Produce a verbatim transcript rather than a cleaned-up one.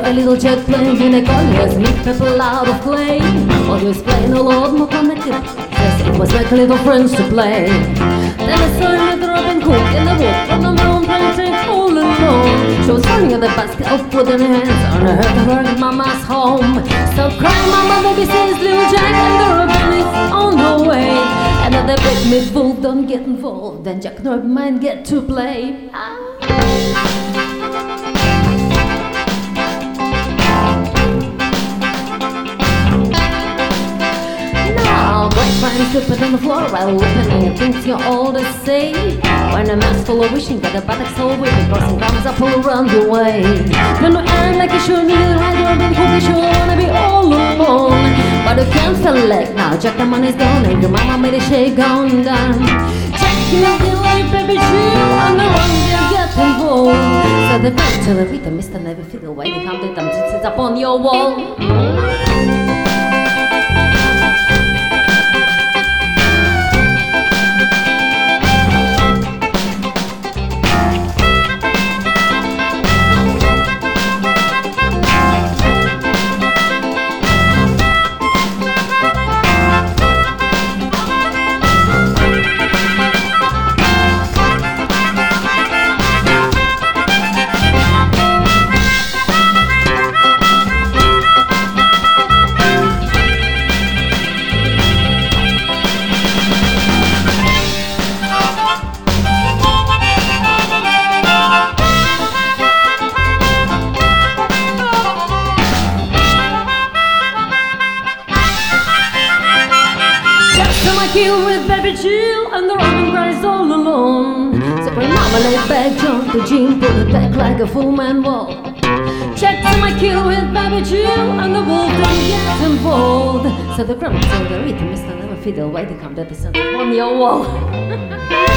a little jet plane in a colliers, meet people out of clay. Always playing a lot more connected. Yes, it was like little friends to play. Then I saw another Robin Hood in the wood from the mountain take all alone. She was standing at the basket of wood in her hands, and I heard her in Mama's home. Stop crying, Mama, baby, says little Jack, and the Robin is on the way. And at the big mid-wolf, don't get involved, then Jack and Robin might get to play. Ah. Fine stupid on the floor while listening and things you all to say. When a man's full of wishing, got a buttocks all weeping, crossing comes up all around the way. Then we act like you should need a right Robin Hood, you should wanna be all alone. But you can't select now, Jack the money's gone, and your mama made a shake gone down. Jack, you feel like baby chill, and the one they'll get involved. So the back to the rhythm, Mister Never Fiddle, why they come to them, it's up on your wall. Kill with baby Jill, and the Robin cries all alone. So when Mama laid back, jumped the Jim, pulled it back like a full man wall. Check to my kill with baby Jill, and the wolf don't get involved. So the grandma told the rhythm, Mister Never Fiddle, why they come to the center on your wall.